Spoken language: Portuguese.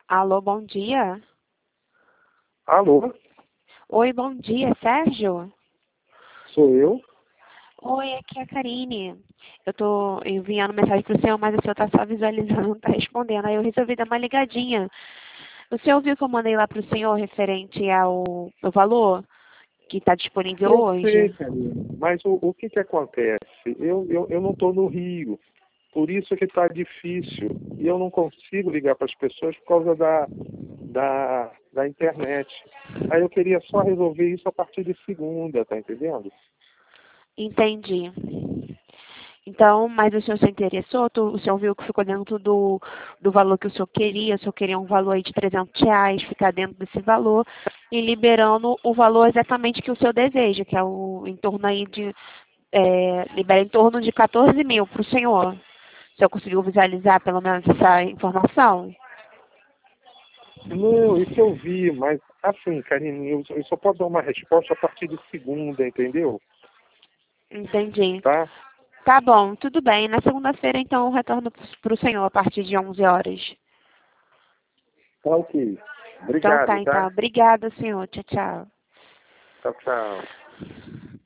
Alô, bom dia. Alô, Oi, bom dia, Sérgio? sou eu? Oi, aqui é a Karine. Eu tô enviando mensagem pro senhor, mas o senhor tá só visualizando, não tá respondendo. Aí eu resolvi dar uma ligadinha. O senhor viu que eu mandei lá pro senhor referente ao valor que está disponível Eu sei, hoje? Karine, mas o que que acontece? Eu não estou no Rio, por isso que está difícil. E eu não consigo ligar para as pessoas por causa da internet. Aí eu queria só resolver isso a partir de segunda, tá entendendo? Entendi. Então, mas o senhor se interessou? O senhor viu que ficou dentro do valor que o senhor queria um valor aí de R$ 300, ficar dentro desse valor e liberando o valor exatamente que o senhor deseja, que é em torno aí libera em torno de 14 mil para o senhor. O senhor conseguiu visualizar pelo menos essa informação? Não, isso eu vi, mas assim, Karine, eu só posso dar uma resposta a partir de segunda, entendeu? Entendi. Tá? Tá bom, tudo bem. Na segunda-feira, então, eu retorno para o senhor a partir de 11 horas. Tá ok. Então Obrigado, tá, então. tá? Obrigada, senhor. Tchau, tchau. Tchau, tchau.